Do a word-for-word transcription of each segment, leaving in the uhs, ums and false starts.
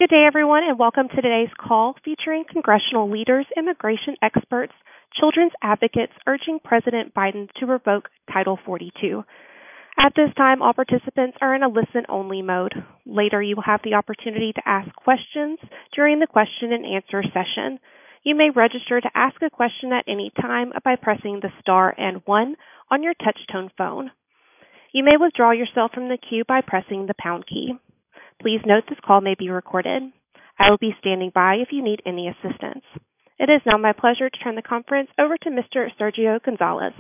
Good day, everyone, and welcome to today's call featuring congressional leaders, immigration experts, children's advocates urging President Biden to revoke Title forty-two. At this time, all participants are in a listen-only mode. Later, you will have the opportunity to ask questions during the question and answer session. You may register to ask a question at any time by pressing the star and one on your touch-tone phone. You may withdraw yourself from the queue by pressing the pound key. Please note this call may be recorded. I will be standing by if you need any assistance. It is now my pleasure to turn the conference over to Mister Sergio Gonzalez.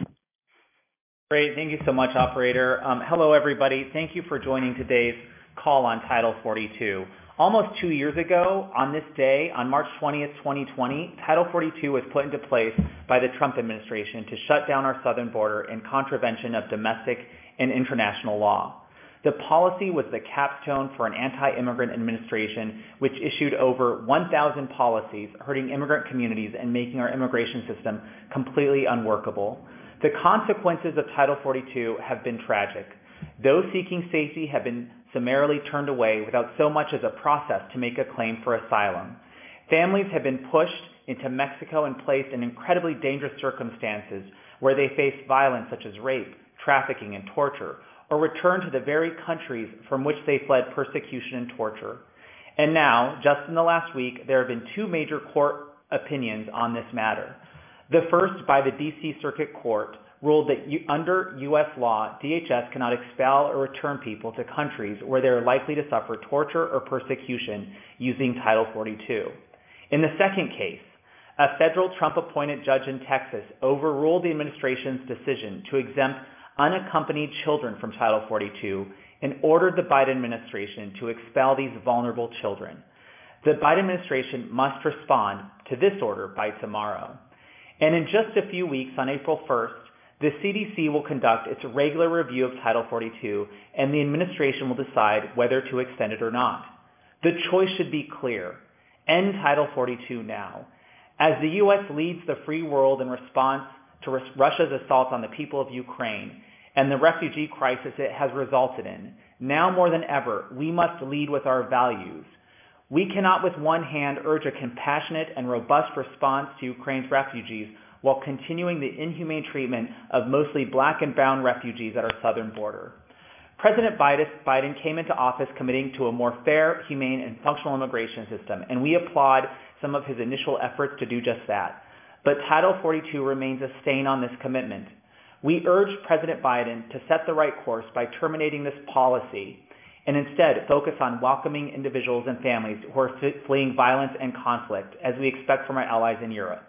Great. Thank you so much, operator. Um, hello, everybody. Thank you for joining today's call on Title forty-two. Almost two years ago, on this day, on March twentieth, twenty twenty, Title forty-two was put into place by the Trump administration to shut down our southern border in contravention of domestic and international law. The policy was the capstone for an anti-immigrant administration which issued over one thousand policies hurting immigrant communities and making our immigration system completely unworkable. The consequences of Title forty-two have been tragic. Those seeking safety have been summarily turned away without so much as a process to make a claim for asylum. Families have been pushed into Mexico and placed in incredibly dangerous circumstances where they face violence such as rape, trafficking, and torture, or return to the very countries from which they fled persecution and torture. And now, just in the last week, there have been two major court opinions on this matter. The first, by the D C Circuit Court, ruled that you, under U S law, D H S cannot expel or return people to countries where they are likely to suffer torture or persecution using Title forty-two. In the second case, a federal Trump-appointed judge in Texas overruled the administration's decision to exempt unaccompanied children from Title forty-two and ordered the Biden administration to expel these vulnerable children. The Biden administration must respond to this order by tomorrow. And in just a few weeks, on April first, the C D C will conduct its regular review of Title forty-two, and the administration will decide whether to extend it or not. The choice should be clear. End Title forty-two now. As the U S leads the free world in response to Russia's assault on the people of Ukraine and the refugee crisis it has resulted in, now more than ever, we must lead with our values. We cannot with one hand urge a compassionate and robust response to Ukraine's refugees while continuing the inhumane treatment of mostly black and brown refugees at our southern border. President Biden came into office committing to a more fair, humane, and functional immigration system, and we applaud some of his initial efforts to do just that. But Title forty-two remains a stain on this commitment. We urge President Biden to set the right course by terminating this policy and instead focus on welcoming individuals and families who are fleeing violence and conflict, as we expect from our allies in Europe.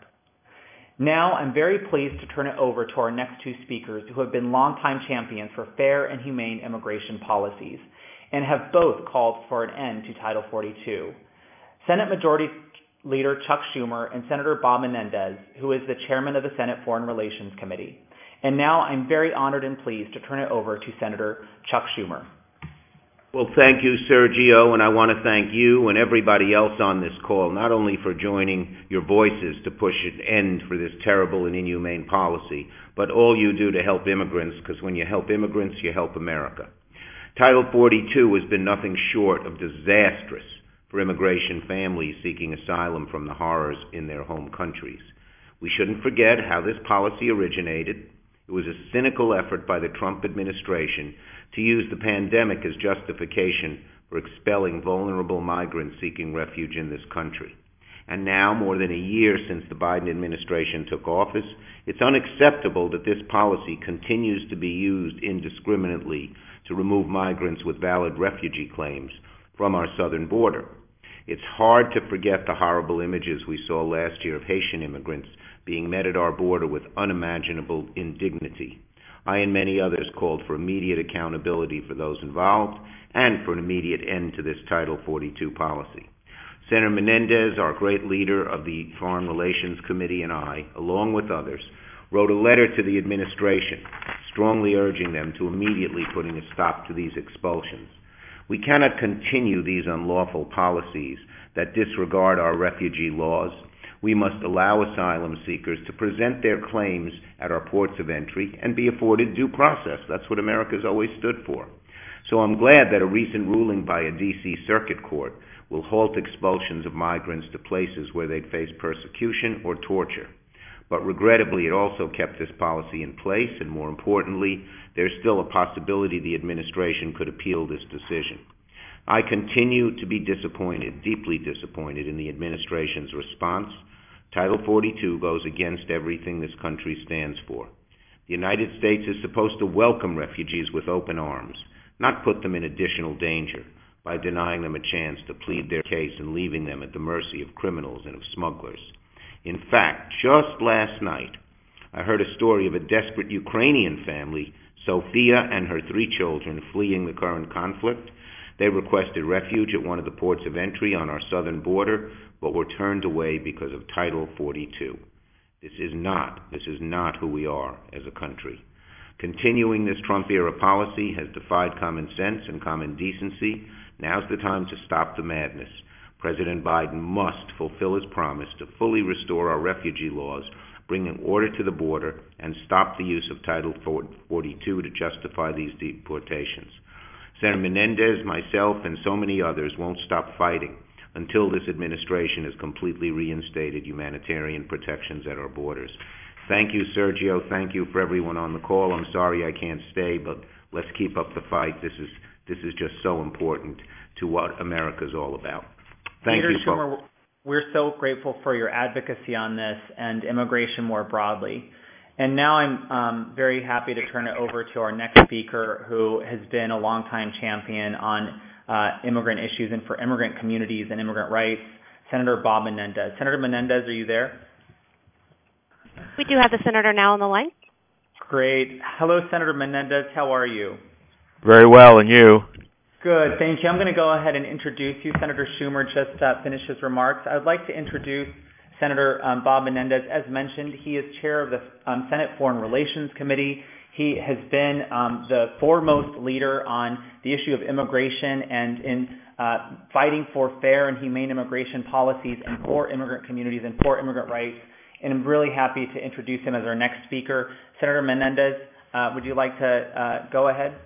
Now, I'm very pleased to turn it over to our next two speakers who have been longtime champions for fair and humane immigration policies and have both called for an end to Title forty-two. Senate Majority Leader Chuck Schumer and Senator Bob Menendez, who is the chairman of the Senate Foreign Relations Committee. And now I'm very honored and pleased to turn it over to Senator Chuck Schumer. Well, thank you, Sergio, and I want to thank you and everybody else on this call, not only for joining your voices to push an end for this terrible and inhumane policy, but all you do to help immigrants, because when you help immigrants, you help America. Title forty-two has been nothing short of disastrous for immigration families seeking asylum from the horrors in their home countries. We shouldn't forget how this policy originated. It was a cynical effort by the Trump administration to use the pandemic as justification for expelling vulnerable migrants seeking refuge in this country. And now, more than a year since the Biden administration took office, it's unacceptable that this policy continues to be used indiscriminately to remove migrants with valid refugee claims from our southern border. It's hard to forget the horrible images we saw last year of Haitian immigrants being met at our border with unimaginable indignity. I and many others called for immediate accountability for those involved and for an immediate end to this Title forty-two policy. Senator Menendez, our great leader of the Foreign Relations Committee, and I, along with others, wrote a letter to the administration strongly urging them to immediately putting a stop to these expulsions. We cannot continue these unlawful policies that disregard our refugee laws. We must allow asylum seekers to present their claims at our ports of entry and be afforded due process. That's what America's always stood for. So I'm glad that a recent ruling by a D C Circuit Court will halt expulsions of migrants to places where they'd face persecution or torture. But regrettably, it also kept this policy in place, and more importantly, there's still a possibility the administration could appeal this decision. I continue to be disappointed, deeply disappointed, in the administration's response. Title forty-two goes against everything this country stands for. The United States is supposed to welcome refugees with open arms, not put them in additional danger by denying them a chance to plead their case and leaving them at the mercy of criminals and of smugglers. In fact, just last night, I heard a story of a desperate Ukrainian family, Sophia and her three children, fleeing the current conflict. They requested refuge at one of the ports of entry on our southern border, but were turned away because of Title forty-two. This is not, this is not who we are as a country. Continuing this Trump-era policy has defied common sense and common decency. Now's the time to stop the madness. President Biden must fulfill his promise to fully restore our refugee laws, bringing order to the border, and stop the use of Title forty-two to justify these deportations. Senator Menendez, myself, and so many others won't stop fighting until this administration has completely reinstated humanitarian protections at our borders. Thank you, Sergio. Thank you for everyone on the call. I'm sorry I can't stay, but let's keep up the fight. This is this is just so important to what America's all about. Thank Leader you. Schumer, we're so grateful for your advocacy on this and immigration more broadly. And now I'm um, very happy to turn it over to our next speaker, who has been a longtime champion on uh, immigrant issues and for immigrant communities and immigrant rights, Senator Bob Menendez. Senator Menendez, are you there? We do have the senator now on the line. Great. Hello, Senator Menendez. How are you? Very well, and you? Good, thank you. I'm going to go ahead and introduce you. Senator Schumer just uh, finished his remarks. I would like to introduce Senator um, Bob Menendez. As mentioned, he is chair of the um, Senate Foreign Relations Committee. He has been um, the foremost leader on the issue of immigration and in uh, fighting for fair and humane immigration policies and for immigrant communities and for immigrant rights. And I'm really happy to introduce him as our next speaker. Senator Menendez, uh, would you like to uh, go ahead?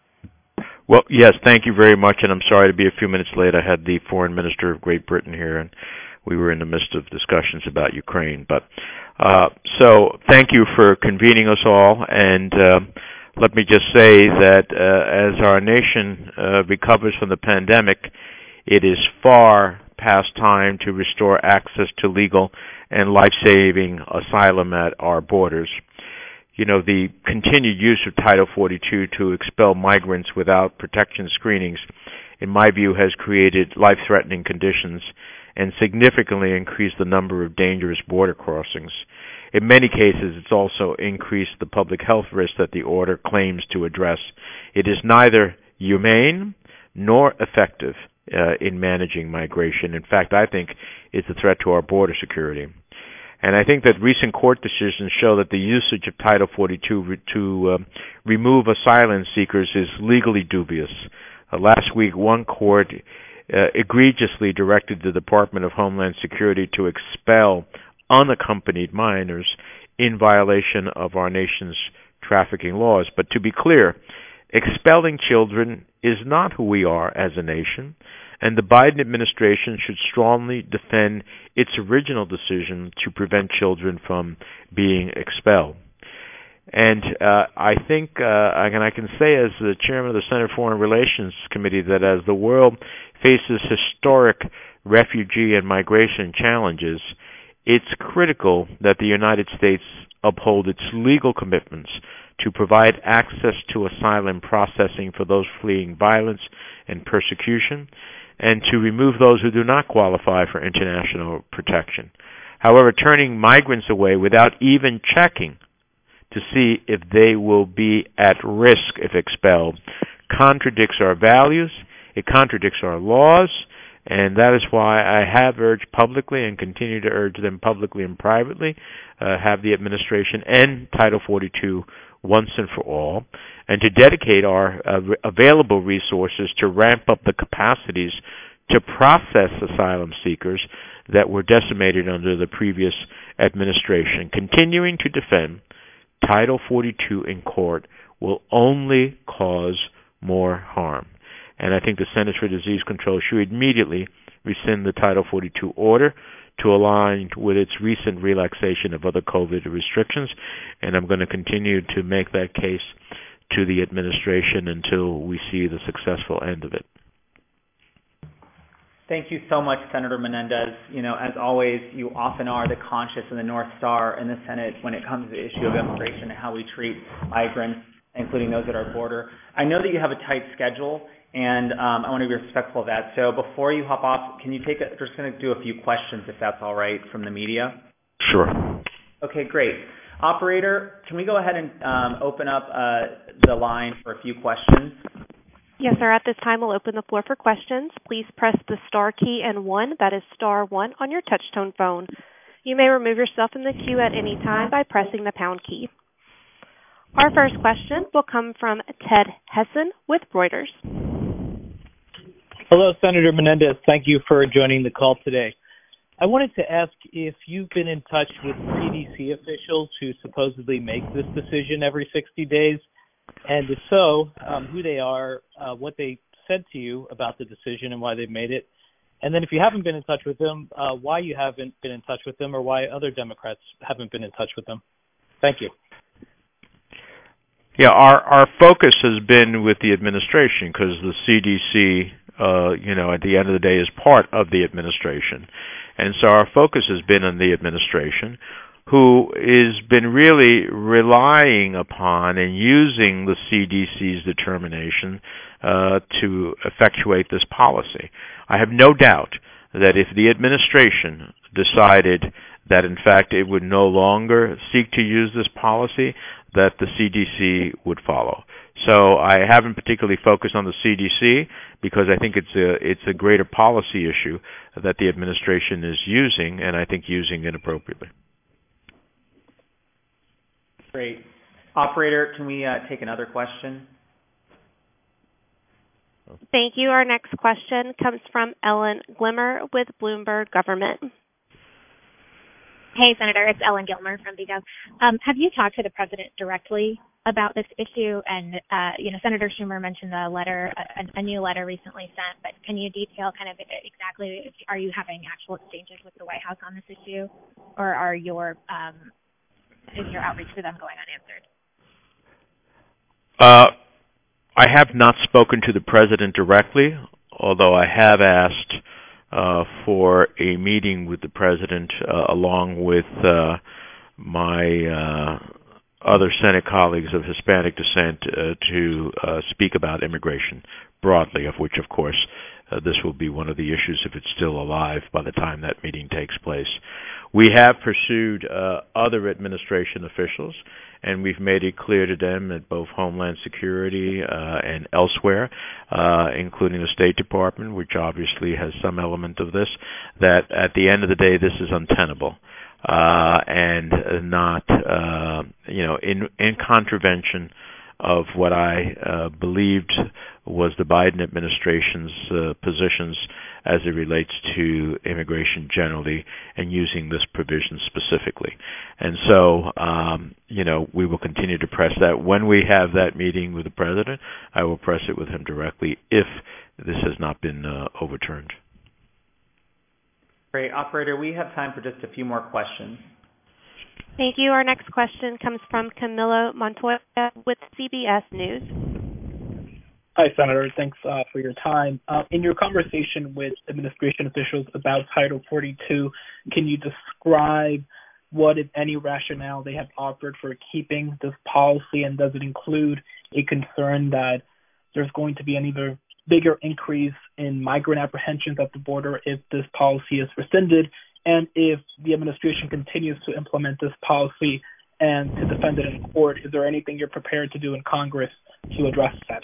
Well, yes, thank you very much, and I'm sorry to be a few minutes late. I had the Foreign Minister of Great Britain here, and we were in the midst of discussions about Ukraine. But uh, so thank you for convening us all, and uh, let me just say that uh, as our nation uh, recovers from the pandemic, it is far past time to restore access to legal and life-saving asylum at our borders. You know, the continued use of Title forty-two to expel migrants without protection screenings, in my view, has created life-threatening conditions and significantly increased the number of dangerous border crossings. In many cases, it's also increased the public health risk that the order claims to address. It is neither humane nor effective uh, in managing migration. In fact, I think it's a threat to our border security. And I think that recent court decisions show that the usage of Title forty-two re- to uh, remove asylum seekers is legally dubious. Uh, last week, one court uh, egregiously directed the Department of Homeland Security to expel unaccompanied minors in violation of our nation's trafficking laws. But to be clear, expelling children is not who we are as a nation, and the Biden administration should strongly defend its original decision to prevent children from being expelled. And uh, I think, uh, and I can say as the chairman of the Senate Foreign Relations Committee, that as the world faces historic refugee and migration challenges, it's critical that the United States uphold its legal commitments to provide access to asylum processing for those fleeing violence and persecution, and to remove those who do not qualify for international protection. However, turning migrants away without even checking to see if they will be at risk if expelled contradicts our values, it contradicts our laws, and that is why I have urged publicly and continue to urge them publicly and privately, uh, have the administration end Title forty-two once and for all, and to dedicate our uh, available resources to ramp up the capacities to process asylum seekers that were decimated under the previous administration. Continuing to defend Title forty-two in court will only cause more harm. And I think the Centers for Disease Control should immediately rescind the Title forty-two order to align with its recent relaxation of other COVID restrictions, and I'm going to continue to make that case to the administration until we see the successful end of it. Thank you so much, Senator Menendez. You know, as always, you often are the conscience and the North Star in the Senate when it comes to the issue of immigration and how we treat migrants, including those at our border. I know that you have a tight schedule, and um, I want to be respectful of that. So before you hop off, can you take a, just going to do a few questions, if that's all right, from the media? Sure. Okay, great. Operator, can we go ahead and um, open up uh, the line for a few questions? Yes, sir. At this time, we'll open the floor for questions. Please press the star key and one, that is star one, on your touch-tone phone. You may remove yourself from the queue at any time by pressing the pound key. Our first question will come from Ted Hessen with Reuters. Hello, Senator Menendez. Thank you for joining the call today. I wanted to ask if you've been in touch with C D C officials who supposedly make this decision every sixty days, and if so, um, who they are, uh, what they said to you about the decision and why they made it. And then if you haven't been in touch with them, uh, why you haven't been in touch with them or why other Democrats haven't been in touch with them. Thank you. Yeah, our, our focus has been with the administration because the C D C, uh, you know, at the end of the day is part of the administration. And so our focus has been on the administration, who has been really relying upon and using the C D C's determination uh, to effectuate this policy. I have no doubt that if the administration decided that, in fact, it would no longer seek to use this policy, that the C D C would follow. So I haven't particularly focused on the C D C because I think it's a it's a greater policy issue that the administration is using, and I think using inappropriately. Great. Operator, can we uh, take another question? Thank you. Our next question comes from Ellen Glimmer with Bloomberg Government. Hey, Senator, it's Ellen Gilmer from VGov. Um, have you talked to the president directly about this issue? And, uh, you know, Senator Schumer mentioned a letter, a, a new letter recently sent, but can you detail kind of exactly, if, are you having actual exchanges with the White House on this issue, or are your, um, is your outreach to them going unanswered? Uh, I have not spoken to the president directly, although I have asked Uh, for a meeting with the president uh, along with uh, my uh, other Senate colleagues of Hispanic descent uh, to uh, speak about immigration broadly, of which, of course, uh, this will be one of the issues if it's still alive by the time that meeting takes place. We have pursued uh, other administration officials, and we've made it clear to them at both Homeland Security uh, and elsewhere, uh, including the State Department, which obviously has some element of this, that at the end of the day, this is untenable uh, and not, uh, you know, in, in contravention of what I uh, believed was the Biden administration's uh, positions as it relates to immigration generally and using this provision specifically. And so, um, you know, we will continue to press that. When we have that meeting with the president, I will press it with him directly if this has not been uh, overturned. Great. Operator, we have time for just a few more questions. Thank you. Our next question comes from Camilo Montoya with C B S News. Hi, Senator. Thanks uh, for your time. Uh, in your conversation with administration officials about Title forty-two, can you describe what, if any, rationale they have offered for keeping this policy, and does it include a concern that there's going to be an even bigger increase in migrant apprehensions at the border if this policy is rescinded? And if the administration continues to implement this policy and to defend it in court, is there anything you're prepared to do in Congress to address that?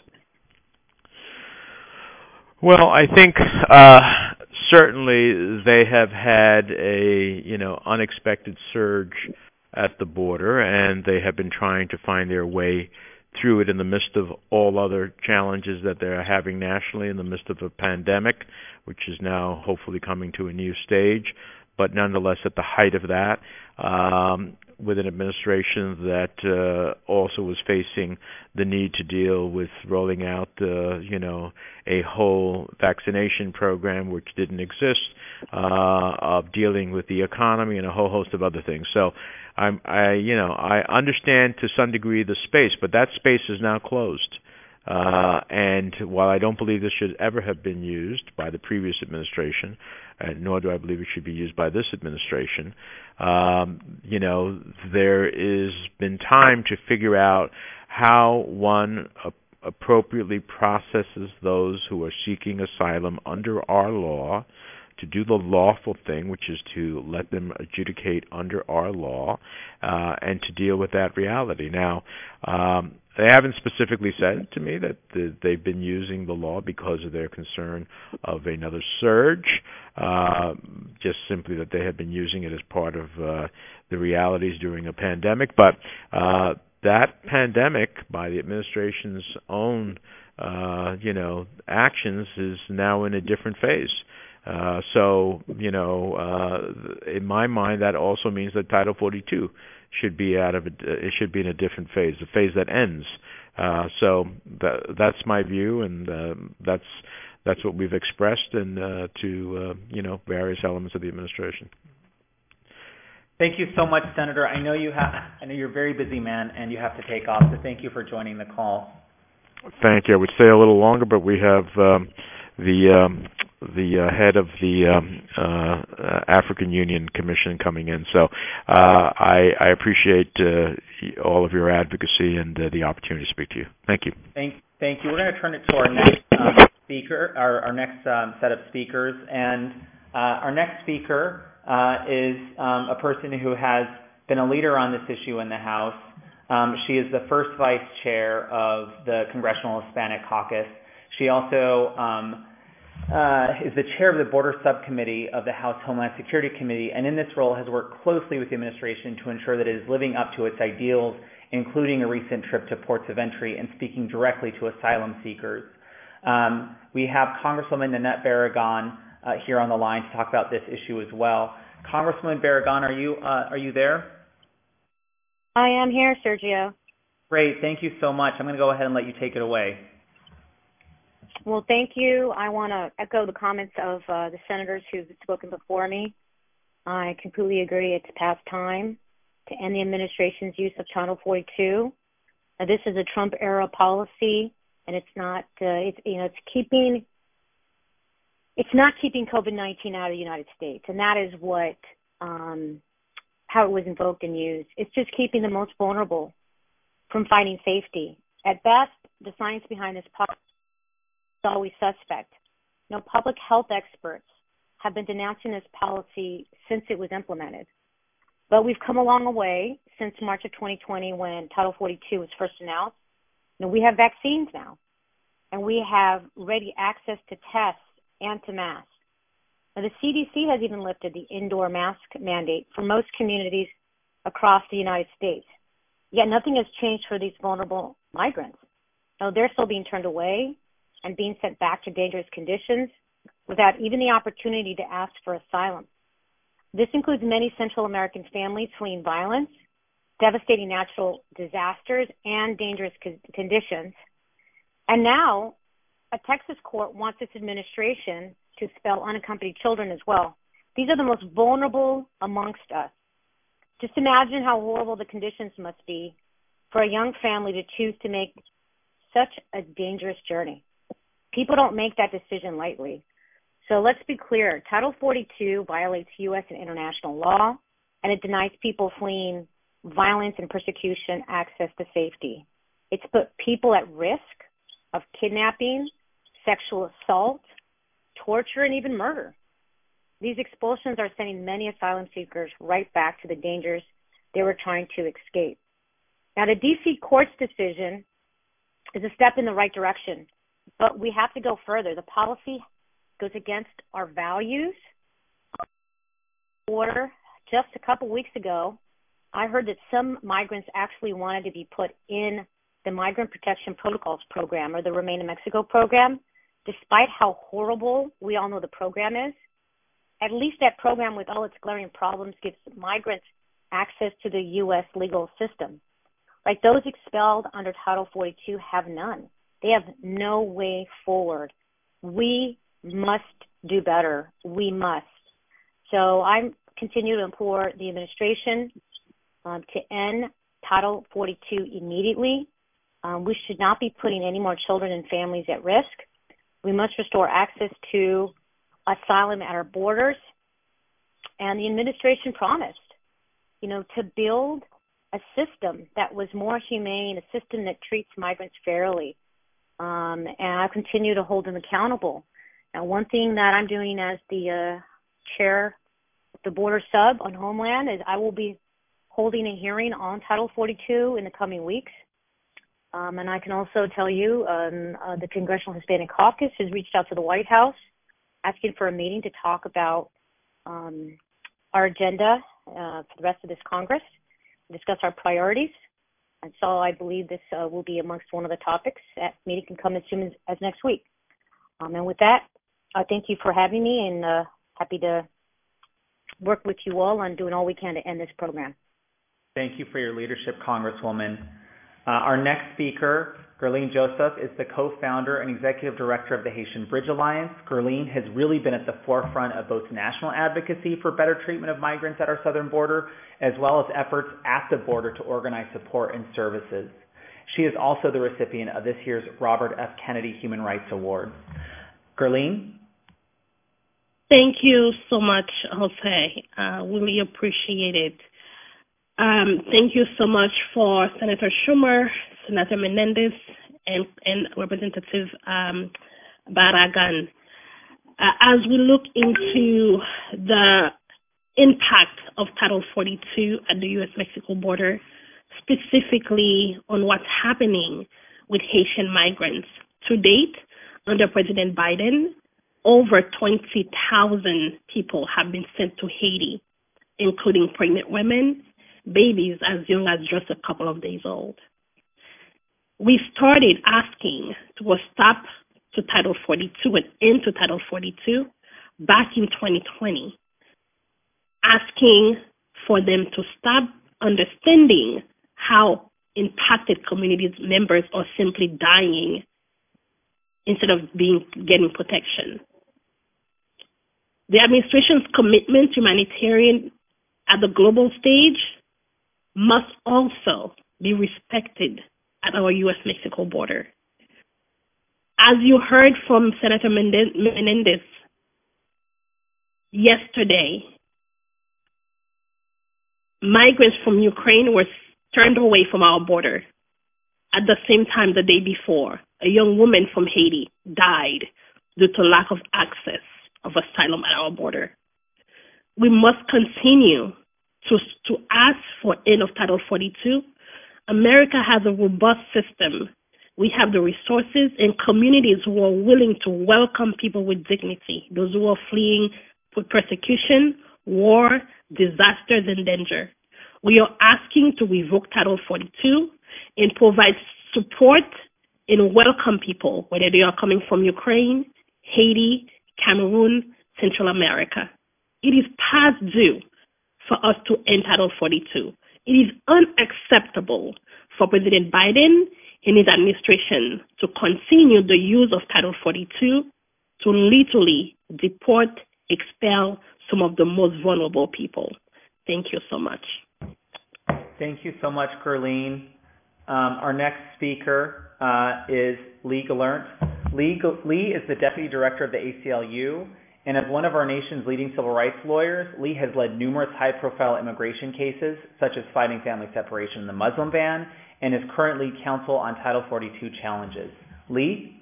Well, I think uh, certainly they have had a, you know, unexpected surge at the border, and they have been trying to find their way through it in the midst of all other challenges that they're having nationally, in the midst of a pandemic, which is now hopefully coming to a new stage. But nonetheless, at the height of that, um, with an administration that uh, also was facing the need to deal with rolling out, uh, you know, a whole vaccination program which didn't exist, uh, of dealing with the economy and a whole host of other things. So, I'm, I, you know, I understand to some degree the space, but that space is now closed. Uh, and while I don't believe this should ever have been used by the previous administration, uh, nor do I believe it should be used by this administration, um, you know, there has been time to figure out how one uh, appropriately processes those who are seeking asylum under our law, to do the lawful thing, which is to let them adjudicate under our law, uh, and to deal with that reality. Now, um, they haven't specifically said to me that the, they've been using the law because of their concern of another surge, uh, just simply that they have been using it as part of uh, the realities during a pandemic. But uh, that pandemic, by the administration's own, uh, you know, actions, is now in a different phase. Uh, so, you know, uh, in my mind, that also means that Title forty-two should be out of it. It should be in a different phase, a phase that ends. Uh, so that, that's my view, and uh, that's that's what we've expressed, and uh, to uh, you know, various elements of the administration. Thank you so much, Senator. I know you have. I know you're a very busy man, and you have to take off. So thank you for joining the call. Thank you. I would stay a little longer, but we have um, the. Um, the uh, head of the um, uh, African Union Commission coming in. So uh, I, I appreciate uh, all of your advocacy and uh, the opportunity to speak to you. Thank you. Thank, thank you. We're going to turn it to our next um, speaker, our, our next um, set of speakers. And uh, our next speaker uh, is um, a person who has been a leader on this issue in the House. Um, she is the first vice chair of the Congressional Hispanic Caucus. She also um, Uh, is the chair of the Border Subcommittee of the House Homeland Security Committee, and in this role has worked closely with the administration to ensure that it is living up to its ideals, including a recent trip to ports of entry and speaking directly to asylum seekers. Um, we have Congresswoman Nanette Barragán uh, here on the line to talk about this issue as well. Congresswoman Barragán, are you uh, are you there? I am here, Sergio. Great, thank you so much. I'm going to go ahead and let you take it away. Well, thank you. I want to echo the comments of uh, the senators who've spoken before me. I completely agree. It's past time to end the administration's use of Title forty-two. Now, this is a Trump-era policy, and it's not. Uh, it's you know, it's keeping. It's not keeping COVID nineteen out of the United States, and that is what um, how it was invoked and used. It's just keeping the most vulnerable from finding safety. At best, the science behind this policy is always suspect. You know, public health experts have been denouncing this policy since it was implemented. But we've come a long way since March of twenty twenty when Title forty-two was first announced. You know, we have vaccines now, and we have ready access to tests and to masks. Now, the C D C has even lifted the indoor mask mandate for most communities across the United States. Yet nothing has changed for these vulnerable migrants. Now, they're still being turned away and being sent back to dangerous conditions without even the opportunity to ask for asylum. This includes many Central American families fleeing violence, devastating natural disasters, and dangerous co- conditions. And now, a Texas court wants its administration to expel unaccompanied children as well. These are the most vulnerable amongst us. Just imagine how horrible the conditions must be for a young family to choose to make such a dangerous journey. People don't make that decision lightly. So let's be clear. Title forty-two violates U S and international law, and it denies people fleeing violence and persecution access to safety. It's put people at risk of kidnapping, sexual assault, torture, and even murder. These expulsions are sending many asylum seekers right back to the dangers they were trying to escape. Now, the D C court's decision is a step in the right direction, but we have to go further. The policy goes against our values. Or just a couple weeks ago, I heard that some migrants actually wanted to be put in the Migrant Protection Protocols program, or the Remain in Mexico program, despite how horrible we all know the program is. At least that program, with all its glaring problems, gives migrants access to the U S legal system. Like those expelled under Title forty-two have none. They have no way forward. We must do better. We must. So I continue to implore the administration um, to end Title forty-two immediately. Um, we should not be putting any more children and families at risk. We must restore access to asylum at our borders. And the administration promised, you know, to build a system that was more humane, a system that treats migrants fairly. Um, and I continue to hold them accountable. Now, one thing that I'm doing as the uh, chair of the border sub on Homeland is I will be holding a hearing on Title forty-two in the coming weeks. Um, and I can also tell you um, uh, the Congressional Hispanic Caucus has reached out to the White House asking for a meeting to talk about um, our agenda uh, for the rest of this Congress, discuss our priorities. And so I believe this uh, will be amongst one of the topics. That meeting can come as soon as, as next week. Um, and with that, I thank you for having me, and uh, happy to work with you all on doing all we can to end this program. Thank you for your leadership, Congresswoman. Uh, our next speaker, Guerline Joseph, is the co-founder and executive director of the Haitian Bridge Alliance. Guerline has really been at the forefront of both national advocacy for better treatment of migrants at our southern border, as well as efforts at the border to organize support and services. She is also the recipient of this year's Robert F. Kennedy Human Rights Award. Guerline? Thank you so much, Jose. Uh, really appreciate it. Um, thank you so much for Senator Schumer, Senator Menendez, and, and Representative um, Barragan. Uh, as we look into the impact of Title forty-two at the U S Mexico border, specifically on what's happening with Haitian migrants. To date, under President Biden, over twenty thousand people have been sent to Haiti, including pregnant women, babies as young as just a couple of days old. We started asking to stop to Title forty-two and into Title forty-two back in twenty twenty, asking for them to stop understanding how impacted community members are simply dying instead of being getting protection. The administration's commitment to humanitarian at the global stage must also be respected at our U S Mexico border. As you heard from Senator Menendez yesterday, migrants from Ukraine were turned away from our border. At the same time, the day before, a young woman from Haiti died due to lack of access of asylum at our border. We must continue to, to ask for end of Title forty-two. America has a robust system. We have the resources and communities who are willing to welcome people with dignity, those who are fleeing persecution, war, disasters, and danger. We are asking to revoke Title forty-two and provide support and welcome people, whether they are coming from Ukraine, Haiti, Cameroon, Central America. It is past due for us to end Title forty-two. It is unacceptable for President Biden and his administration to continue the use of Title forty-two to literally deport, expel some of the most vulnerable people. Thank you so much. Thank you so much, Guerline. Um, our next speaker uh, is Lee Gallant. Lee, Lee is the Deputy Director of the A C L U, and as one of our nation's leading civil rights lawyers, Lee has led numerous high-profile immigration cases, such as fighting family separation and the Muslim ban, and is currently counsel on Title forty-two challenges. Lee?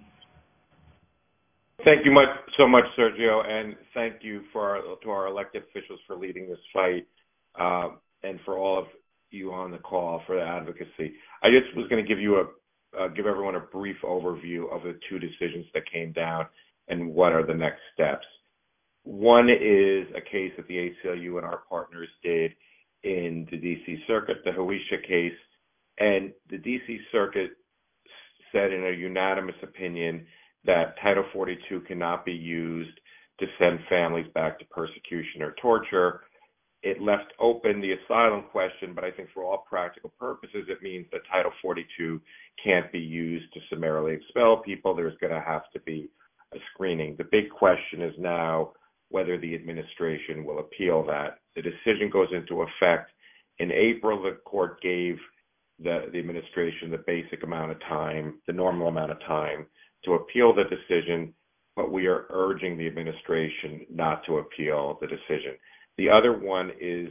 Thank you much, so much, Sergio, and thank you for our, to our elected officials for leading this fight, uh, and for all of you on the call for the advocacy. I just was going to give you a uh, give everyone a brief overview of the two decisions that came down and what are the next steps. One is a case that the A C L U and our partners did in the D C Circuit, the Huisha case, and the D C Circuit said in a unanimous opinion that Title forty-two cannot be used to send families back to persecution or torture, it left open the asylum question, but I think for all practical purposes, it means that Title forty-two can't be used to summarily expel people. There's going to have to be a screening. The big question is now whether the administration will appeal that. The decision goes into effect in April. The court gave the, the administration the basic amount of time, the normal amount of time to appeal the decision, but we are urging the administration not to appeal the decision. The other one is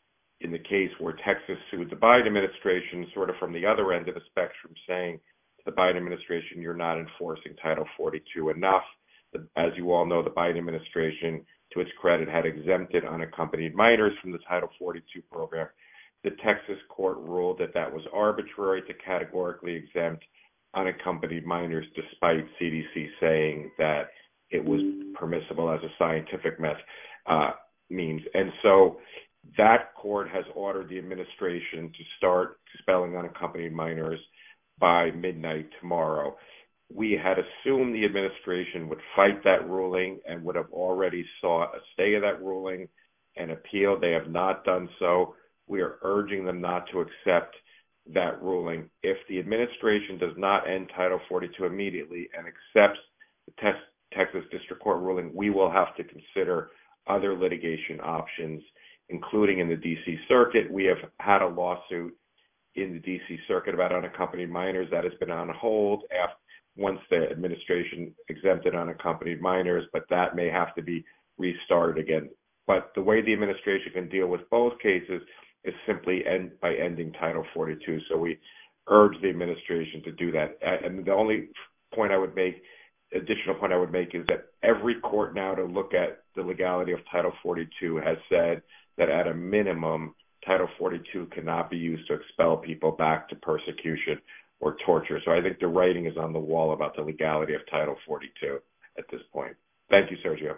in the case where Texas sued the Biden administration, sort of from the other end of the spectrum, saying to the Biden administration, you're not enforcing Title forty-two enough. As you all know, the Biden administration, to its credit, had exempted unaccompanied minors from the Title forty-two program. The Texas court ruled that that was arbitrary to categorically exempt unaccompanied minors, despite C D C saying that it was permissible as a scientific method. Uh, means. And so that court has ordered the administration to start expelling unaccompanied minors by midnight tomorrow. We had assumed the administration would fight that ruling and would have already sought a stay of that ruling and appeal. They have not done so. We are urging them not to accept that ruling. If the administration does not end Title forty-two immediately and accepts the Texas District Court ruling, we will have to consider other litigation options, including in the D C Circuit. We have had a lawsuit in the D C Circuit about unaccompanied minors that has been on hold after, once the administration exempted unaccompanied minors, but that may have to be restarted again. But the way the administration can deal with both cases is simply end by ending Title forty-two. So we urge the administration to do that. And the only point I would make additional point I would make is that every court now to look at the legality of Title forty-two has said that at a minimum, Title forty-two cannot be used to expel people back to persecution or torture. So I think the writing is on the wall about the legality of Title forty-two at this point. Thank you, Sergio.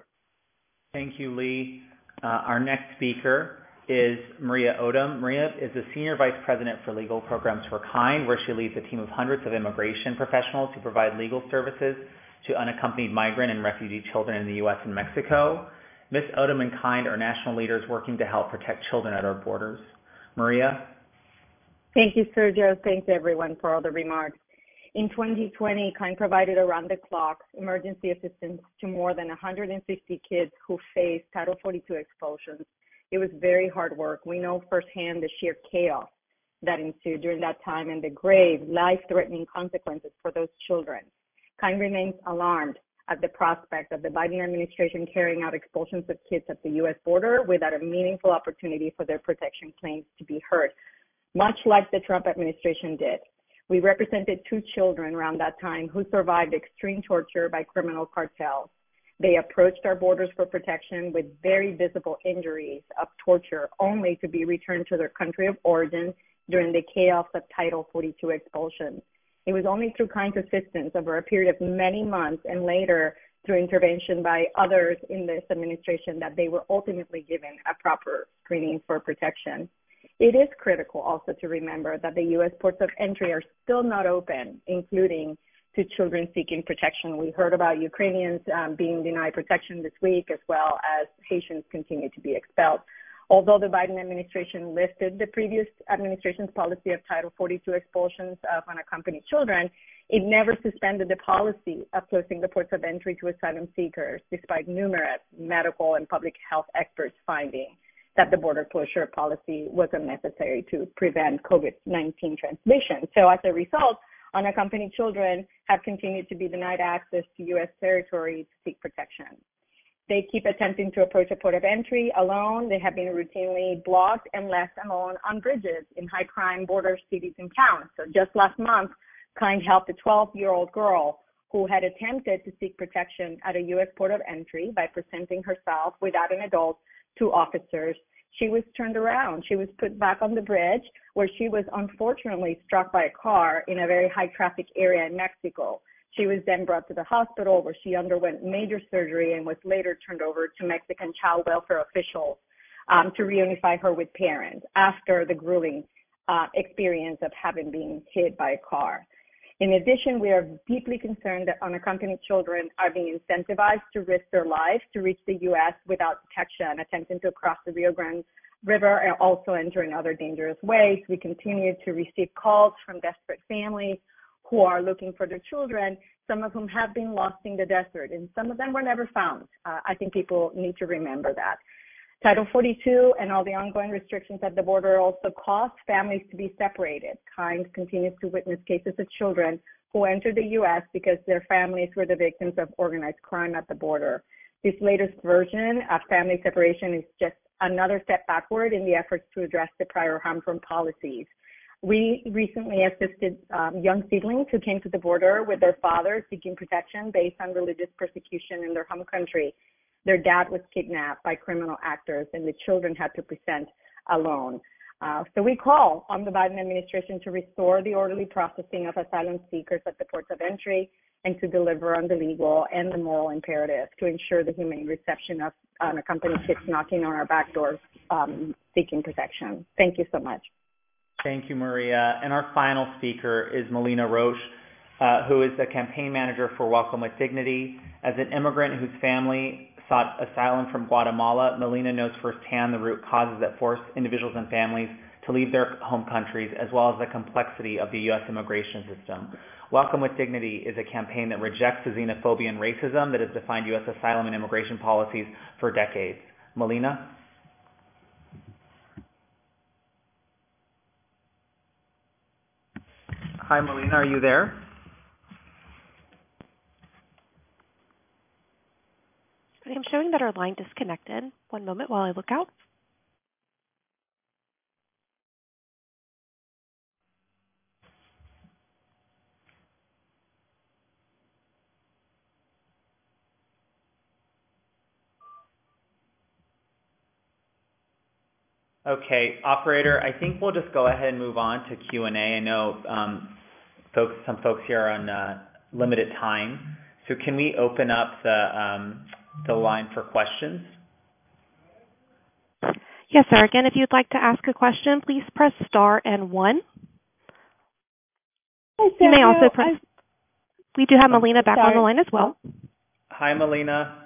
Thank you, Lee. Uh, our next speaker is Maria Odom. Maria is the Senior Vice President for Legal Programs for KIND, where she leads a team of hundreds of immigration professionals who provide legal services to unaccompanied migrant and refugee children in the U S and Mexico. Miz Odom and KIND are national leaders working to help protect children at our borders. Maria? Thank you, Sergio. Thanks, everyone, for all the remarks. In twenty twenty, KIND provided around-the-clock emergency assistance to more than one hundred fifty kids who faced Title forty-two expulsions. It was very hard work. We know firsthand the sheer chaos that ensued during that time and the grave, life-threatening consequences for those children. KIND remains alarmed at the prospect of the Biden administration carrying out expulsions of kids at the U S border without a meaningful opportunity for their protection claims to be heard, much like the Trump administration did. We represented two children around that time who survived extreme torture by criminal cartels. They approached our borders for protection with very visible injuries of torture, only to be returned to their country of origin during the chaos of Title forty-two expulsion. It was only through KIND's assistance over a period of many months and later through intervention by others in this administration that they were ultimately given a proper screening for protection. It is critical also to remember that the U S ports of entry are still not open, including to children seeking protection. We heard about Ukrainians um, being denied protection this week, as well as Haitians continue to be expelled. Although the Biden administration lifted the previous administration's policy of Title forty-two expulsions of unaccompanied children, it never suspended the policy of closing the ports of entry to asylum seekers, despite numerous medical and public health experts finding that the border closure policy was unnecessary to prevent COVID nineteen transmission. So as a result, unaccompanied children have continued to be denied access to U S territory to seek protection. They keep attempting to approach a port of entry alone. They have been routinely blocked and left alone on bridges in high-crime border cities and towns. So just last month, KIND helped a twelve-year-old girl who had attempted to seek protection at a U S port of entry by presenting herself without an adult to officers. She was turned around. She was put back on the bridge, where she was unfortunately struck by a car in a very high-traffic area in Mexico. She was then brought to the hospital, where she underwent major surgery and was later turned over to Mexican child welfare officials um, to reunify her with parents after the grueling uh, experience of having been hit by a car. In addition, we are deeply concerned that unaccompanied children are being incentivized to risk their lives to reach the U S without protection, attempting to cross the Rio Grande River and also entering other dangerous ways. We continue to receive calls from desperate families who are looking for their children, some of whom have been lost in the desert, and some of them were never found. Uh, I think people need to remember that. Title forty-two and all the ongoing restrictions at the border also cause families to be separated. Kind continues to witness cases of children who entered the U S because their families were the victims of organized crime at the border. This latest version of family separation is just another step backward in the efforts to address the prior harmful policies. We recently assisted um, young siblings who came to the border with their father seeking protection based on religious persecution in their home country. Their dad was kidnapped by criminal actors and the children had to present alone. Uh, so we call on the Biden administration to restore the orderly processing of asylum seekers at the ports of entry and to deliver on the legal and the moral imperative to ensure the humane reception of unaccompanied kids knocking on our back doors um, seeking protection. Thank you so much. Thank you, Maria. And our final speaker is Melina Roche, uh, who is the campaign manager for Welcome with Dignity. As an immigrant whose family sought asylum from Guatemala, Melina knows firsthand the root causes that force individuals and families to leave their home countries, as well as the complexity of the U S immigration system. Welcome with Dignity is a campaign that rejects the xenophobia and racism that has defined U S asylum and immigration policies for decades. Melina? Hi, Melina, are you there? I'm showing that our line disconnected. One moment while I look out. Okay, operator, I think we'll just go ahead and move on to Q and A. I know um, folks, some folks here are on uh, limited time, so can we open up the um, the line for questions? Yes, sir. Again, if you'd like to ask a question, please press star and one. Hi, you may also press. I, we do have Melina back sorry. on the line as well. Hi, Melina.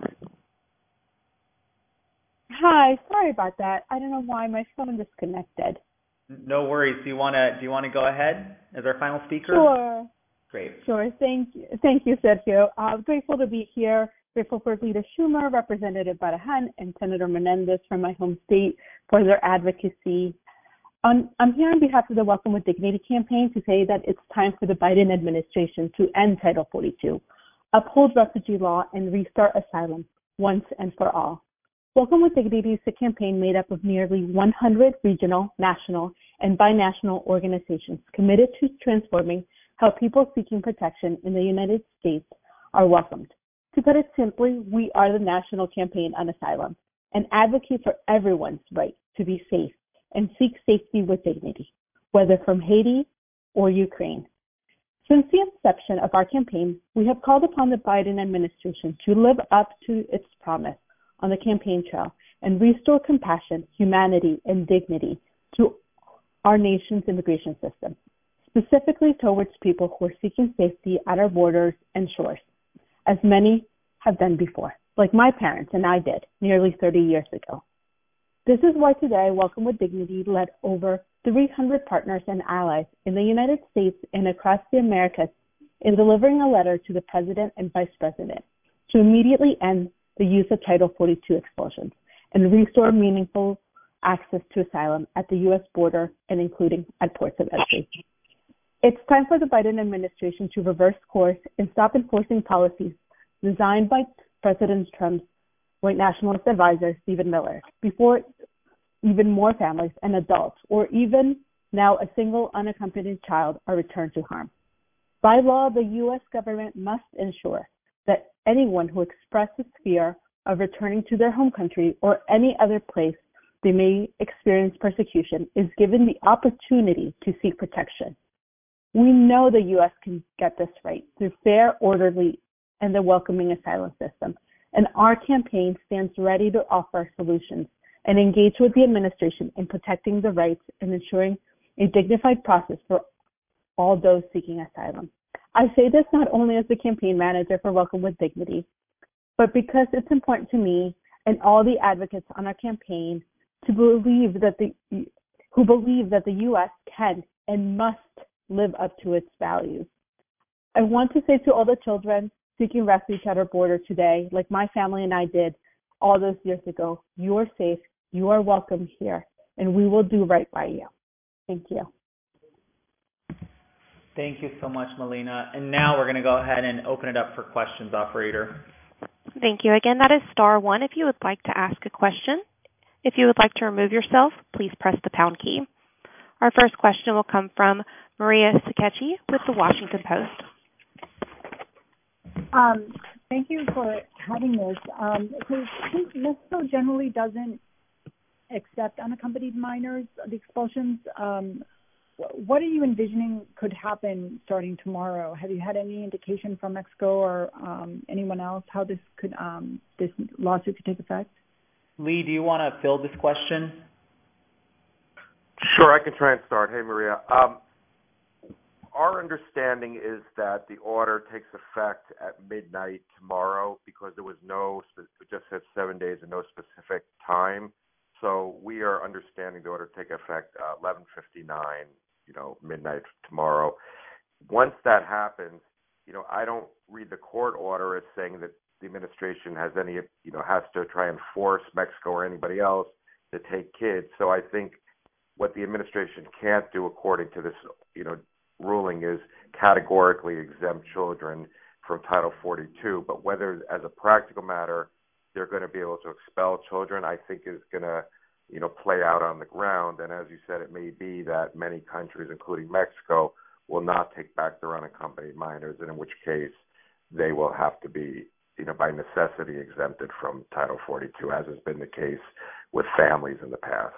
Hi, sorry about that. I don't know why my phone disconnected. No worries. Do you want to do you want to go ahead as our final speaker? Sure. Great. Sure. Thank you. Thank you, Sergio. I'm grateful to be here. Grateful for Leader Schumer, Representative Barajan, and Senator Menendez from my home state for their advocacy. Um, I'm here on behalf of the Welcome with Dignity campaign to say that it's time for the Biden administration to end Title forty-two, uphold refugee law, and restart asylum once and for all. Welcome with Dignity is a campaign made up of nearly one hundred regional, national, and binational organizations committed to transforming how people seeking protection in the United States are welcomed. To put it simply, we are the National Campaign on Asylum, and advocate for everyone's right to be safe and seek safety with dignity, whether from Haiti or Ukraine. Since the inception of our campaign, we have called upon the Biden administration to live up to its promise on the campaign trail and restore compassion, humanity, and dignity to our nation's immigration system, specifically towards people who are seeking safety at our borders and shores, as many have done before, like my parents and I did nearly thirty years ago. This is why today Welcome with Dignity led over three hundred partners and allies in the United States and across the Americas in delivering a letter to the President and Vice President to immediately end the use of Title forty-two expulsions and restore meaningful access to asylum at the U S border and including at ports of entry. It's time for the Biden administration to reverse course and stop enforcing policies designed by President Trump's white nationalist advisor, Stephen Miller, before even more families and adults, or even now a single unaccompanied child, are returned to harm. By law, the U S government must ensure that anyone who expresses fear of returning to their home country or any other place they may experience persecution is given the opportunity to seek protection. We know the U S can get this right through fair, orderly, and the welcoming asylum system, and our campaign stands ready to offer solutions and engage with the administration in protecting the rights and ensuring a dignified process for all those seeking asylum. I say this not only as the campaign manager for Welcome with Dignity, but because it's important to me and all the advocates on our campaign to believe that the who believe that the U S can and must live up to its values. I want to say to all the children seeking refuge at our border today, like my family and I did all those years ago, you are safe, you are welcome here, and we will do right by you. Thank you. Thank you so much, Melina. And now we're going to go ahead and open it up for questions, operator. Thank you. Again, that is star one if you would like to ask a question. If you would like to remove yourself, please press the pound key. Our first question will come from Maria Sakechi with the Washington Post. Um, thank you for having this. Um, so since Mexico generally doesn't accept unaccompanied minors, the expulsions, um, what are you envisioning could happen starting tomorrow? Have you had any indication from Mexico or um, anyone else how this could um, this lawsuit could take effect? Lee, do you want to fill this question? Sure, I can try and start. Hey, Maria. Um, our understanding is that the order takes effect at midnight tomorrow because there was no, it just said seven days and no specific time. So we are understanding the order take effect uh, eleven fifty-nine, you know, midnight tomorrow. Once that happens, you know, I don't read the court order as saying that the administration has any, you know, has to try and force Mexico or anybody else to take kids. So I think what the administration can't do, according to this, you know, ruling, is categorically exempt children from Title forty-two. But whether, as a practical matter, they're going to be able to expel children, I think is going to, you know, play out on the ground. And as you said, it may be that many countries, including Mexico, will not take back their unaccompanied minors, and in which case they will have to be, you know, by necessity exempted from Title forty-two, as has been the case with families in the past.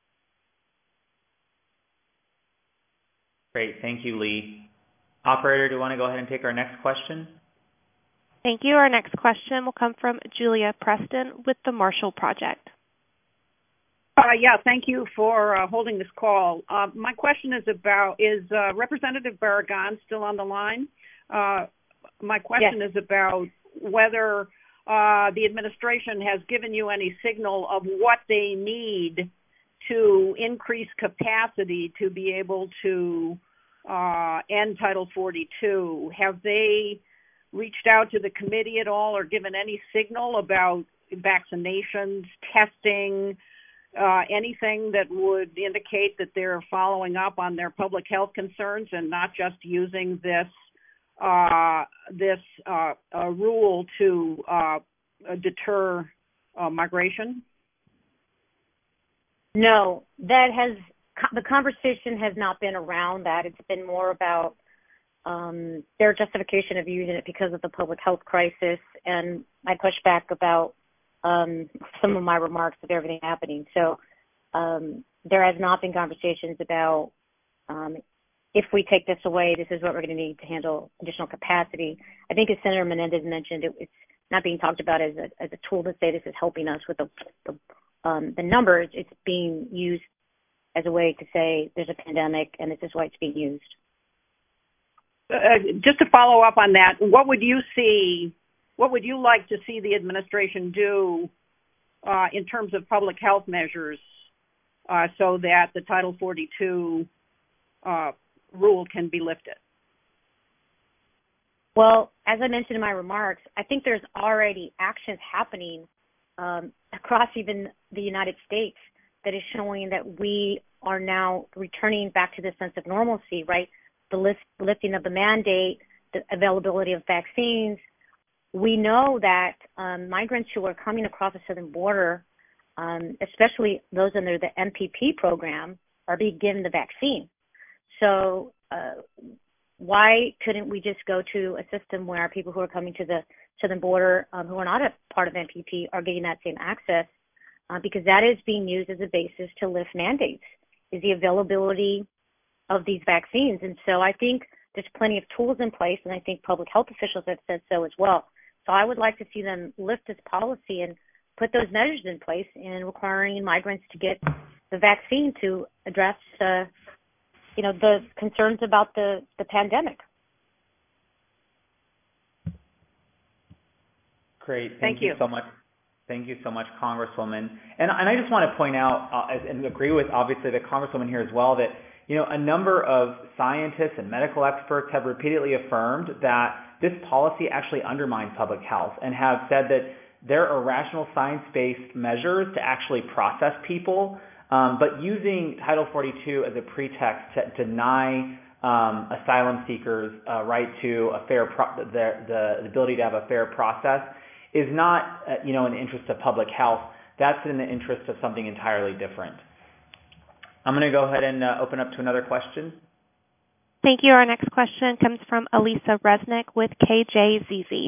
Great. Thank you, Lee. Operator, do you want to go ahead and take our next question? Thank you. Our next question will come from Julia Preston with the Marshall Project. Uh, yeah, thank you for uh, holding this call. Uh, my question is about, is uh, Representative Barragan still on the line? Uh, my question yes. is about whether uh, the administration has given you any signal of what they need to increase capacity to be able to uh, end Title forty-two. Have they reached out to the committee at all or given any signal about vaccinations, testing, uh, anything that would indicate that they're following up on their public health concerns and not just using this uh, this uh, uh, rule to uh, deter uh, migration? No, that has the conversation has not been around that. It's been more about um, their justification of using it because of the public health crisis, and I push back about um, some of my remarks of everything happening. So um, there has not been conversations about um, if we take this away, this is what we're going to need to handle additional capacity. I think as Senator Menendez mentioned, it, it's not being talked about as a, as a tool to say this is helping us with the, the Um, the numbers. It's being used as a way to say there's a pandemic and this is why it's being used. Uh, just to follow up on that, what would you see, what would you like to see the administration do uh, in terms of public health measures uh, so that the Title forty-two uh, rule can be lifted? Well, as I mentioned in my remarks, I think there's already actions happening Um, across even the United States that is showing that we are now returning back to the sense of normalcy, right? The lift, lifting of the mandate, the availability of vaccines. We know that um, migrants who are coming across the southern border, um, especially those under the M P P program, are being given the vaccine. So uh, why couldn't we just go to a system where people who are coming to the southern border um, who are not a part of M P P are getting that same access, uh, because that is being used as a basis to lift mandates, is the availability of these vaccines. And so I think there's plenty of tools in place, and I think public health officials have said so as well. So I would like to see them lift this policy and put those measures in place in requiring migrants to get the vaccine to address, uh, you know, the concerns about the, the pandemic. Great. Thank, Thank you. you so much. Thank you so much, Congresswoman. And, and I just want to point out uh, and agree with, obviously, the Congresswoman here as well that, you know, a number of scientists and medical experts have repeatedly affirmed that this policy actually undermines public health and have said that there are rational science-based measures to actually process people, um, but using Title forty-two as a pretext to deny um, asylum seekers uh, right to a fair pro- the, the ability to have a fair process is not, uh, you know, in the interest of public health. That's in the interest of something entirely different. I'm going to go ahead and uh, open up to another question. Thank you. Our next question comes from Elisa Resnick with K J Z Z.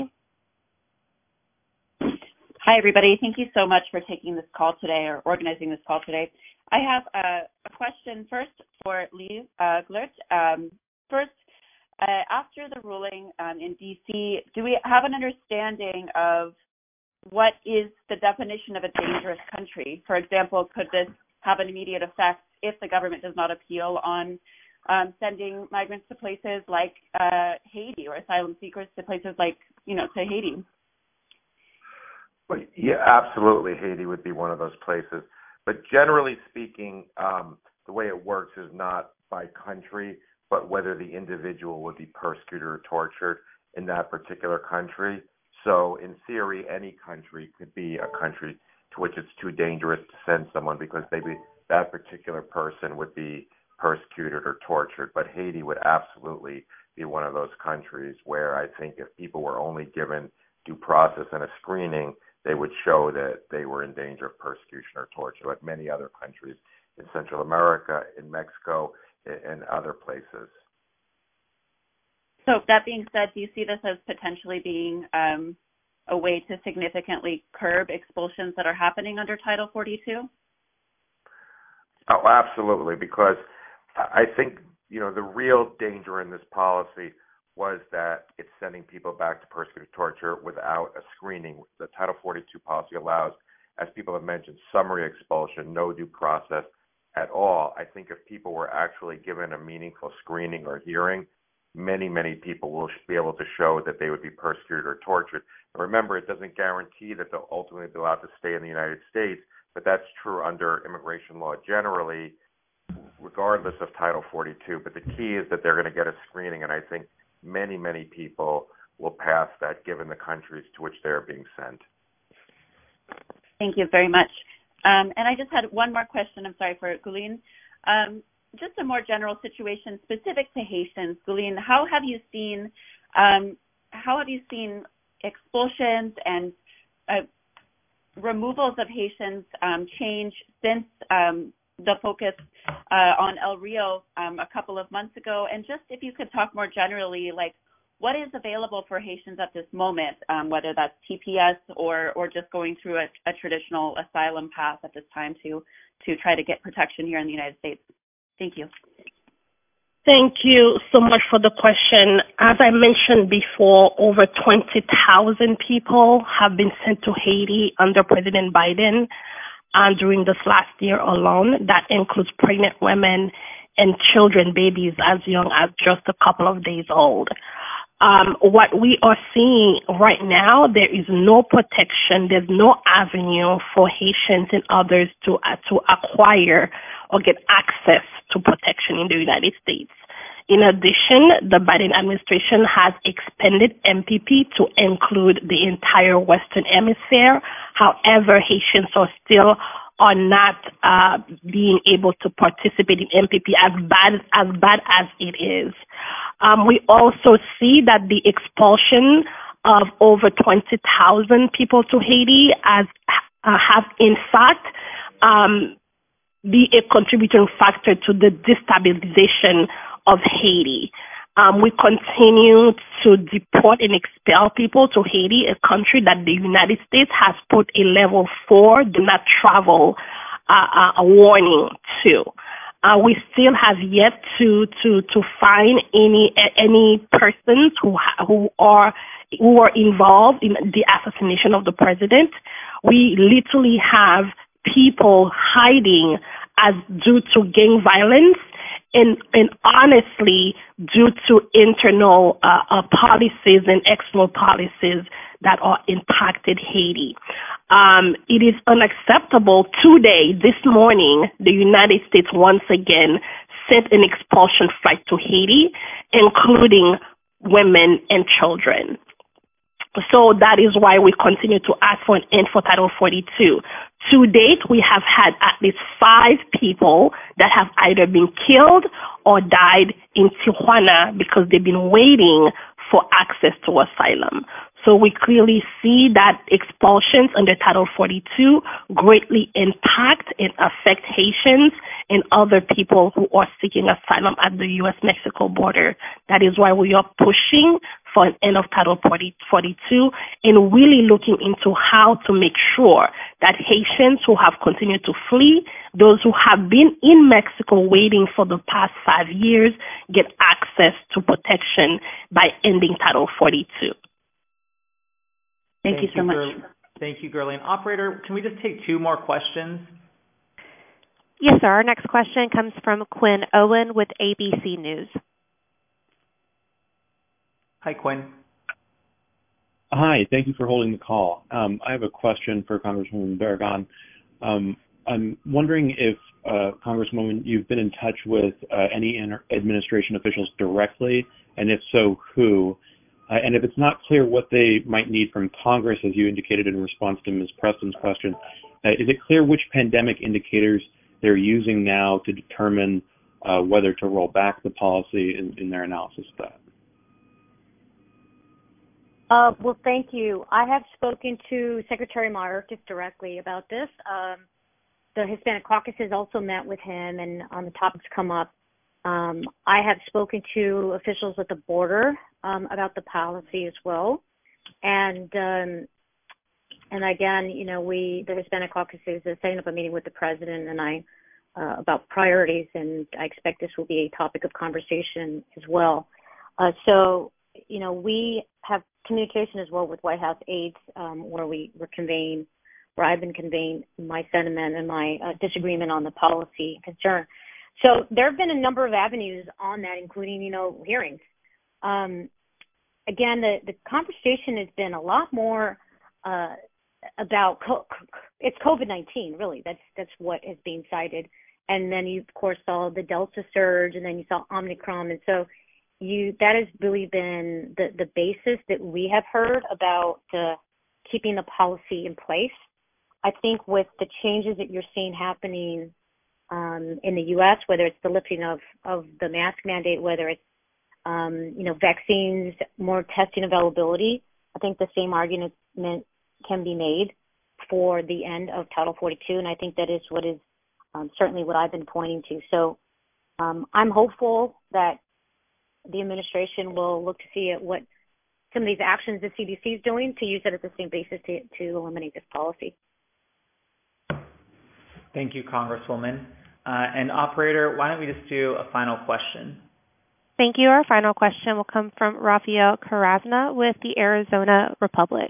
Hi, everybody. Thank you so much for taking this call today or organizing this call today. I have a, a question first for Lee uh, Glert. Um, first, uh, after the ruling um, in D C, do we have an understanding of what is the definition of a dangerous country? For example, could this have an immediate effect if the government does not appeal on um, sending migrants to places like uh, Haiti or asylum seekers to places like, you know, to Haiti? Well, yeah, absolutely. Haiti would be one of those places. But generally speaking, um, the way it works is not by country, but whether the individual would be persecuted or tortured in that particular country. So in theory, any country could be a country to which it's too dangerous to send someone because maybe that particular person would be persecuted or tortured. But Haiti would absolutely be one of those countries where I think if people were only given due process and a screening, they would show that they were in danger of persecution or torture, like many other countries in Central America, in Mexico, and other places. So that being said, do you see this as potentially being um, a way to significantly curb expulsions that are happening under Title forty-two? Oh, absolutely, because I think, you know, the real danger in this policy was that it's sending people back to persecuted torture without a screening. The Title forty-two policy allows, as people have mentioned, summary expulsion, no due process at all. I think if people were actually given a meaningful screening or hearing, many, many people will be able to show that they would be persecuted or tortured. And remember, it doesn't guarantee that they'll ultimately be allowed to stay in the United States, but that's true under immigration law generally, regardless of Title forty-two. But the key is that they're going to get a screening, and I think many, many people will pass that given the countries to which they're being sent. Thank you very much. Um, and I just had one more question. I'm sorry for Gulin. Um, just a more general situation specific to Haitians. Gulin, how have you seen um, how have you seen expulsions and uh, removals of Haitians um, change since um, the focus uh, on El Rio um, a couple of months ago? And just if you could talk more generally, like what is available for Haitians at this moment, um, whether that's T P S or or just going through a, a traditional asylum path at this time to to try to get protection here in the United States? Thank you. Thank you so much for the question. As I mentioned before, over twenty thousand people have been sent to Haiti under President Biden and during this last year alone. That includes pregnant women and children, babies as young as just a couple of days old. Um, what we are seeing right now, there is no protection. There's no avenue for Haitians and others to uh, to acquire or get access to protection in the United States. In addition, the Biden administration has expanded M P P to include the entire Western Hemisphere. However, Haitians are still are not uh, being able to participate in M P P as bad as bad as it is. Um, we also see that the expulsion of over twenty thousand people to Haiti as uh, have in fact um, be a contributing factor to the destabilization of Haiti. Um, we continue to deport and expel people to Haiti, a country that the United States has put a level four, do not travel, uh, a warning to. Uh, we still have yet to, to, to find any, any persons who, who are, who are involved in the assassination of the president. We literally have people hiding as due to gang violence and, and honestly, due to internal uh, uh, policies and external policies that are impacted Haiti. Um, it is unacceptable. Today, this morning, the United States once again sent an expulsion flight to Haiti, including women and children. So that is why we continue to ask for an end for Title forty-two. To date, we have had at least five people that have either been killed or died in Tijuana because they've been waiting for access to asylum. So we clearly see that expulsions under Title forty-two greatly impact and affect Haitians and other people who are seeking asylum at the U S Mexico border. That is why we are pushing for an end of Title forty-two and really looking into how to make sure that Haitians who have continued to flee, those who have been in Mexico waiting for the past five years, get access to protection by ending Title forty-two. Thank, Thank you so you, much. Ger- Thank you, Gerlene. Operator, can we just take two more questions? Yes, sir. Our next question comes from Quinn Owen with A B C News. Hi, Quinn. Hi. Thank you for holding the call. Um, I have a question for Congresswoman Barragán. Um, I'm wondering if, uh, Congresswoman, you've been in touch with uh, any inter- administration officials directly, and if so, who? Uh, and if it's not clear what they might need from Congress, as you indicated in response to Miz Preston's question, uh, is it clear which pandemic indicators they're using now to determine uh, whether to roll back the policy in, in their analysis of that? Uh, well, thank you. I have spoken to Secretary Mayorkas directly about this. Um, the Hispanic Caucus has also met with him, and on the topics come up. Um, I have spoken to officials at the border um, about the policy as well, and um, and again, you know, we the Hispanic Caucus is setting up a meeting with the president and I uh, about priorities, and I expect this will be a topic of conversation as well. Uh, so, you know, we have communication as well with White House aides, um, where we were conveying, where I've been conveying my sentiment and my uh, disagreement on the policy concern. So there have been a number of avenues on that, including, you know, hearings. Um, again, the, the conversation has been a lot more uh, about co- it's COVID nineteen, really. That's that's what is being cited. And then you, of course, saw the Delta surge, and then you saw Omicron. And so you that has really been the, the basis that we have heard about uh, keeping the policy in place. I think with the changes that you're seeing happening Um, in the U S, whether it's the lifting of, of the mask mandate, whether it's, um, you know, vaccines, more testing availability, I think the same argument can be made for the end of Title forty-two, and I think that is what is um, certainly what I've been pointing to. So um, I'm hopeful that the administration will look to see at what some of these actions the C D C is doing to use it as the same basis to, to eliminate this policy. Thank you, Congresswoman. Uh, and operator, why don't we just do a final question? Thank you. Our final question will come from Rafael Carrasna with the Arizona Republic.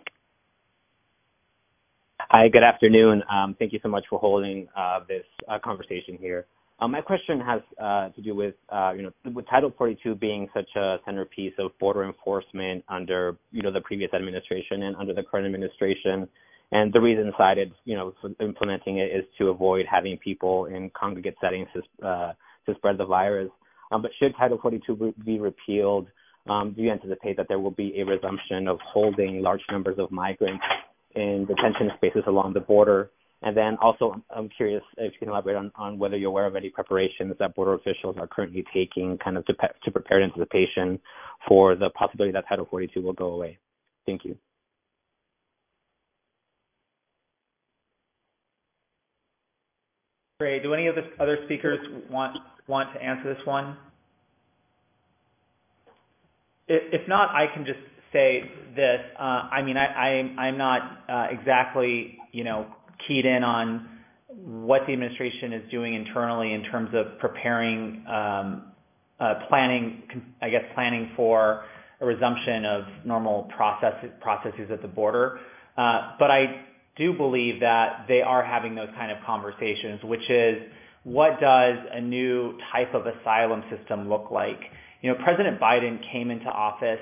Hi, good afternoon. Um, thank you so much for holding uh, this uh, conversation here. Um, my question has uh, to do with, uh, you know, with Title forty-two being such a centerpiece of border enforcement under, you know, the previous administration and under the current administration. And the reason cited, you know, for implementing it is to avoid having people in congregate settings to, uh, to spread the virus. Um, but should Title forty-two be repealed, um, do you anticipate that there will be a resumption of holding large numbers of migrants in detention spaces along the border? And then also, I'm curious if you can elaborate on, on whether you're aware of any preparations that border officials are currently taking kind of to, to prepare anticipation for the possibility that Title forty-two will go away. Thank you. Great. Do any of the other speakers want want to answer this one? If not, I can just say this. Uh, I mean, I, I, I'm not uh, exactly, you know, keyed in on what the administration is doing internally in terms of preparing, um, uh, planning, I guess, planning for a resumption of normal process, processes at the border. Uh, but I do believe that they are having those kind of conversations, which is, what does a new type of asylum system look like? You know, President Biden came into office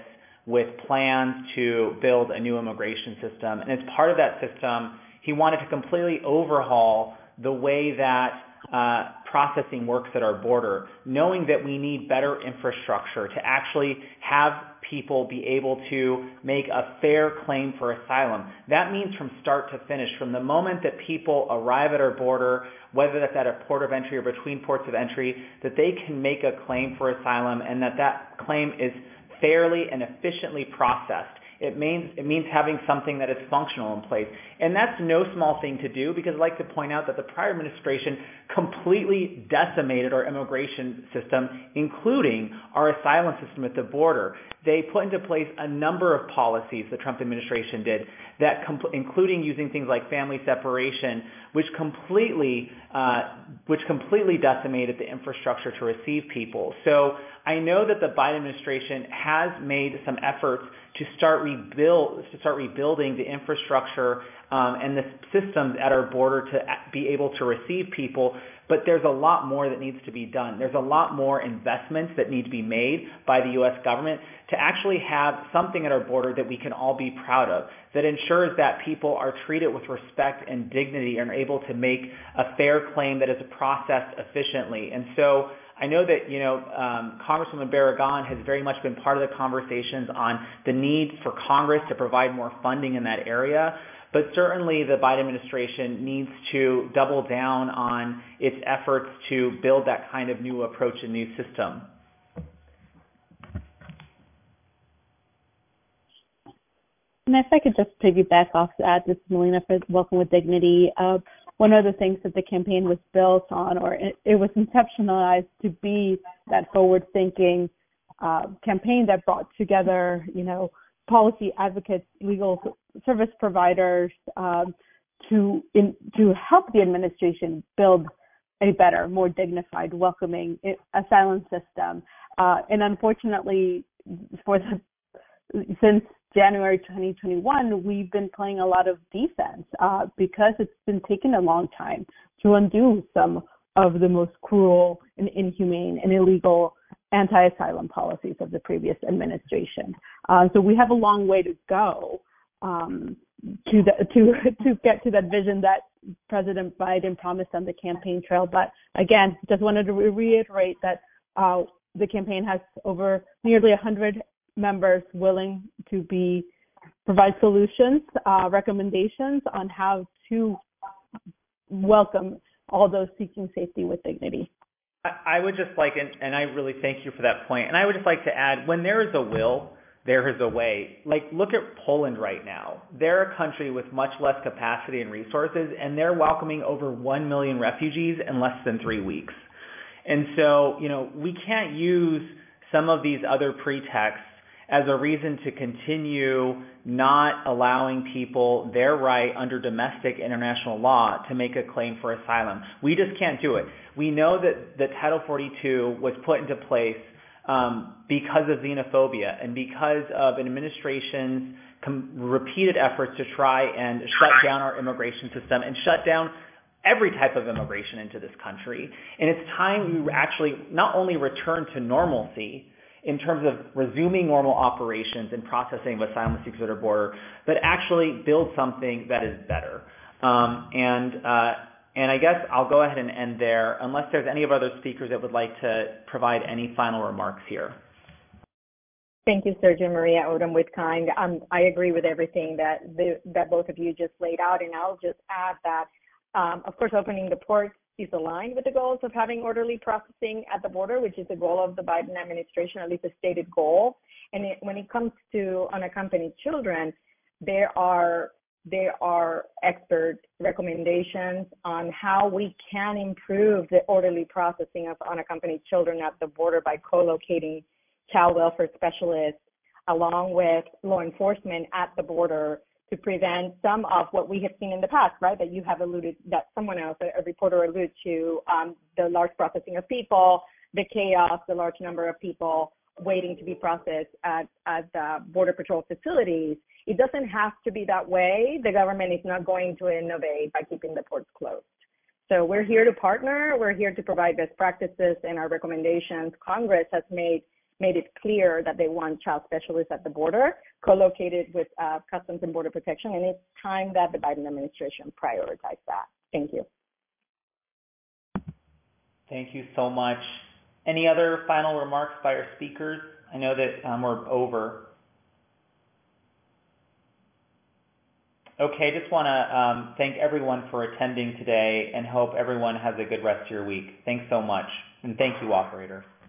with plans to build a new immigration system. And as part of that system, he wanted to completely overhaul the way that uh, processing works at our border, knowing that we need better infrastructure to actually have people be able to make a fair claim for asylum. That means from start to finish, from the moment that people arrive at our border, whether that's at a port of entry or between ports of entry, that they can make a claim for asylum and that that claim is fairly and efficiently processed. It means it means having something that is functional in place. And that's no small thing to do, because I'd like to point out that the prior administration completely decimated our immigration system, including our asylum system at the border. They put into place a number of policies, the Trump administration did, that com- including using things like family separation, which completely uh, which completely decimated the infrastructure to receive people. So I know that the Biden administration has made some efforts to start rebuild to start rebuilding the infrastructure um, and the systems at our border to be able to receive people. But there's a lot more that needs to be done. There's a lot more investments that need to be made by the U S government to actually have something at our border that we can all be proud of, that ensures that people are treated with respect and dignity and are able to make a fair claim that is processed efficiently. And so I know that, you know, um, Congresswoman Barragan has very much been part of the conversations on the need for Congress to provide more funding in that area. But certainly the Biden administration needs to double down on its efforts to build that kind of new approach and new system. And if I could just piggyback off that, this is Melina for Welcome with Dignity. Uh, one of the things that the campaign was built on, or it, it was conceptualized to be that forward-thinking uh, campaign that brought together, you know, policy advocates, legal service providers um, to in, to help the administration build a better, more dignified, welcoming asylum system. Uh, and unfortunately, for the, since January twenty twenty-one, we've been playing a lot of defense uh, because it's been taking a long time to undo some of the most cruel and inhumane and illegal anti-asylum policies of the previous administration. Uh, so we have a long way to go um, to the, to to get to that vision that President Biden promised on the campaign trail. But again, just wanted to reiterate that uh, the campaign has over nearly one hundred members willing to be provide solutions, uh, recommendations on how to welcome all those seeking safety with dignity. I would just like, and, and I really thank you for that point, and I would just like to add, when there is a will, there is a way. Like, look at Poland right now. They're a country with much less capacity and resources, and they're welcoming over one million refugees in less than three weeks. And so, you know, we can't use some of these other pretexts as a reason to continue not allowing people their right under domestic international law to make a claim for asylum. We just can't do it. We know that, that Title forty-two was put into place um, because of xenophobia and because of an administration's com- repeated efforts to try and shut down our immigration system and shut down every type of immigration into this country. And it's time we actually not only return to normalcy in terms of resuming normal operations and processing of asylum seekers at our border, but actually build something that is better. Um, and uh, and I guess I'll go ahead and end there, unless there's any of other speakers that would like to provide any final remarks here. Thank you, Sergio. Maria Odom with Kind. Um, I agree with everything that the, that both of you just laid out, and I'll just add that, um, of course, opening the ports is aligned with the goals of having orderly processing at the border, which is the goal of the Biden administration, at least a stated goal. And it, when it comes to unaccompanied children, there are there are expert recommendations on how we can improve the orderly processing of unaccompanied children at the border by co-locating child welfare specialists along with law enforcement at the border to prevent some of what we have seen in the past, right, that you have alluded, that someone else, a reporter alluded to, um, the large processing of people, the chaos, the large number of people waiting to be processed at, at the Border Patrol facilities. It doesn't have to be that way. The government is not going to innovate by keeping the ports closed. So we're here to partner. We're here to provide best practices and our recommendations. Congress has made made it clear that they want child specialists at the border, co-located with uh, Customs and Border Protection, and it's time that the Biden administration prioritize that. Thank you. Thank you so much. Any other final remarks by our speakers? I know that um, we're over. Okay, just want to um, thank everyone for attending today and hope everyone has a good rest of your week. Thanks so much. And thank you, operator.